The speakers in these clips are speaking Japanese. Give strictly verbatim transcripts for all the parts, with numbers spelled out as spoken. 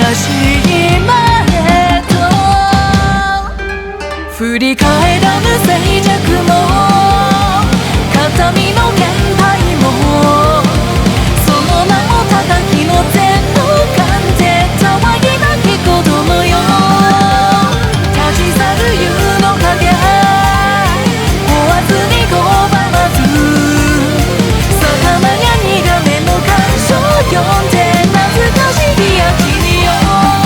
しい前と振り返らぬ静寂も形見の限界もその名も叩きの全能感で騒ぎなき子供よ立ち去る夕の影追わずに拒まず魚が苦めの感傷読んで懐かしい秋によ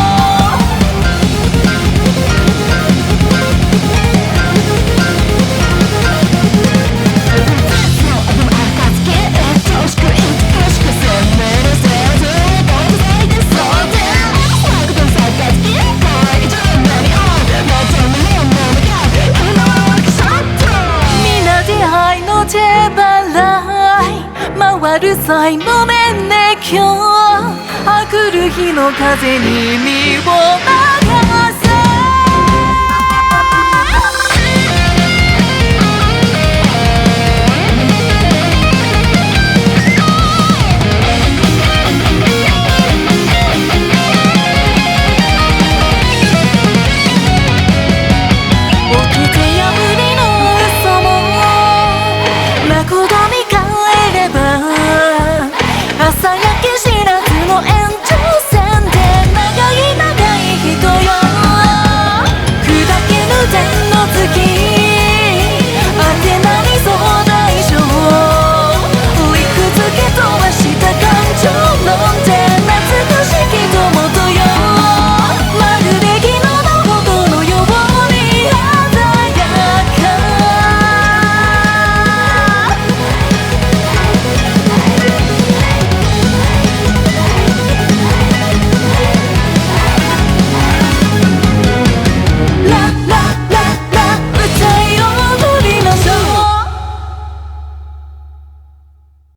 手払い回る際のめんね今日あくる日の風に身を任